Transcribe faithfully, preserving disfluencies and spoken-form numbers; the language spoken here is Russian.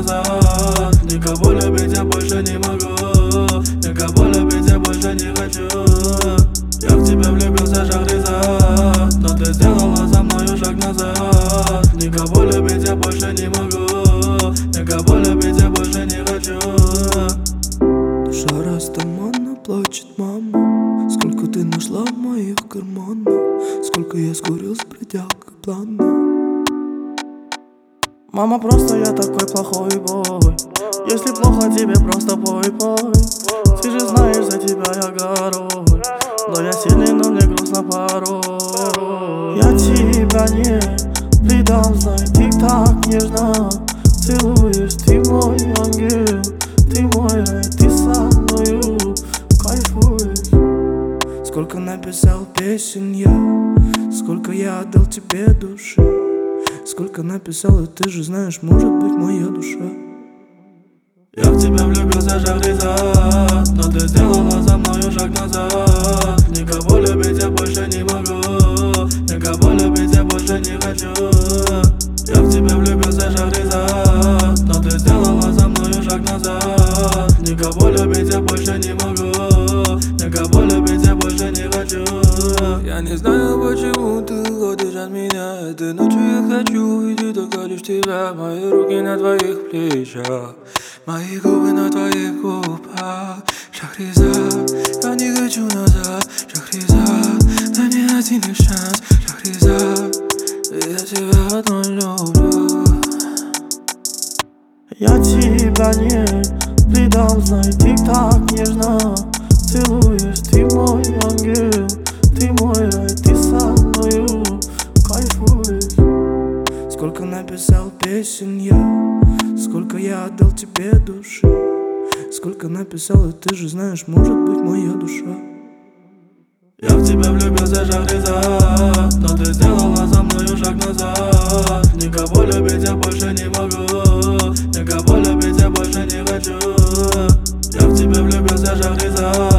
назад. Никого любить я больше не могу, никого любить я больше не хочу. Я в тебя влюбился, Шахризад, но ты сделала за мною шаг назад. Никого любить я больше не могу, никого любить я больше не хочу. Душа растаманна, плачет мама. Сколько ты нашла в моих карманах, сколько я скурил с бродягой плана. Мама, просто я такой плохой бой. Если плохо тебе, просто пой, пой. Ты же знаешь, за тебя я горой, но я сильный, но мне грустно порой. Я тебя не предам, знай, ты так нежно целуешь. Ты мой ангел, ты мой рай, ты со мною кайфуешь. Сколько написал песен я, сколько я отдал тебе души, сколько написал, и ты же знаешь, может быть, моя душа. Я в тебя влюбился, Шахризад, но ты сделала за мною шаг назад. Никого любить я больше не могу, никого любить я больше не хочу. Я в тебя влюбился, Шахризад, но ты сделала за мною шаг назад. Никого любить я больше не могу, никого любить я больше не хочу. Я не знаю, почему ты уходишь от меня. Этой ночью я хочу увидеть только лишь тебя. Мои руки на твоих плечах, мои губы на твоих губах. Шахризад, я не хочу назад. Шахризад, дай мне один лишь шанс. Шахризад, я тебя одну люблю. Я тебя не предам, знай, ты так нежно целуешь. Ты мой ангел, ты мой рай, ты со мною кайфуешь. Сколько написал песен я, сколько я отдал тебе души, сколько написал, и ты же знаешь, может быть, моя душа. Я в тебя влюбился, Шахризад, но ты сделала за мною шаг назад. Никого любить я больше не могу, никого любить я больше не хочу. Я в тебя влюбился, Шахризад,